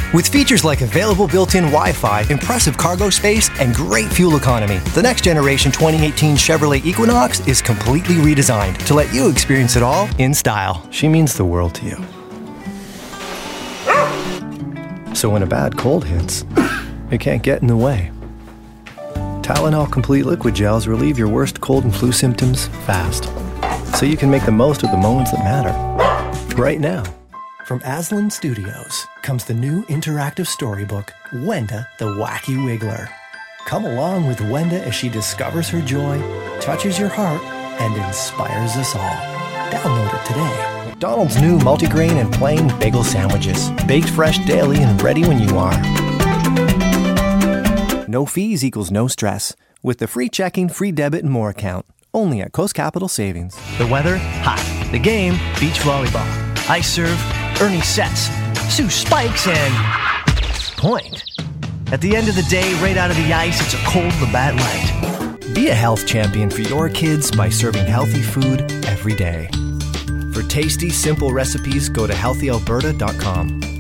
With features like available built-in Wi-Fi, impressive cargo space, and great fuel economy, the next generation 2018 Chevrolet Equinox is completely redesigned to let you experience it all in style. She means the world to you. So when a bad cold hits, it can't get in the way. Tylenol Complete Liquid Gels relieve your worst cold and flu symptoms fast, so you can make the most of the moments that matter. Right now, from Aslan Studios comes the new interactive storybook, Wenda the Wacky Wiggler. Come along with Wenda as she discovers her joy, touches your heart, and inspires us all. Download it today. McDonald's new multigrain and plain bagel sandwiches. Baked fresh daily and ready when you are. No fees equals no stress. With the free checking, free debit, and more account. Only at Coast Capital Savings. The weather, hot. The game, beach volleyball. I serve, Ernie sets. Sue spikes and point. At the end of the day, right out of the ice, it's a cold Labatt Light. Be a health champion for your kids by serving healthy food every day. For tasty, simple recipes, go to healthyalberta.com.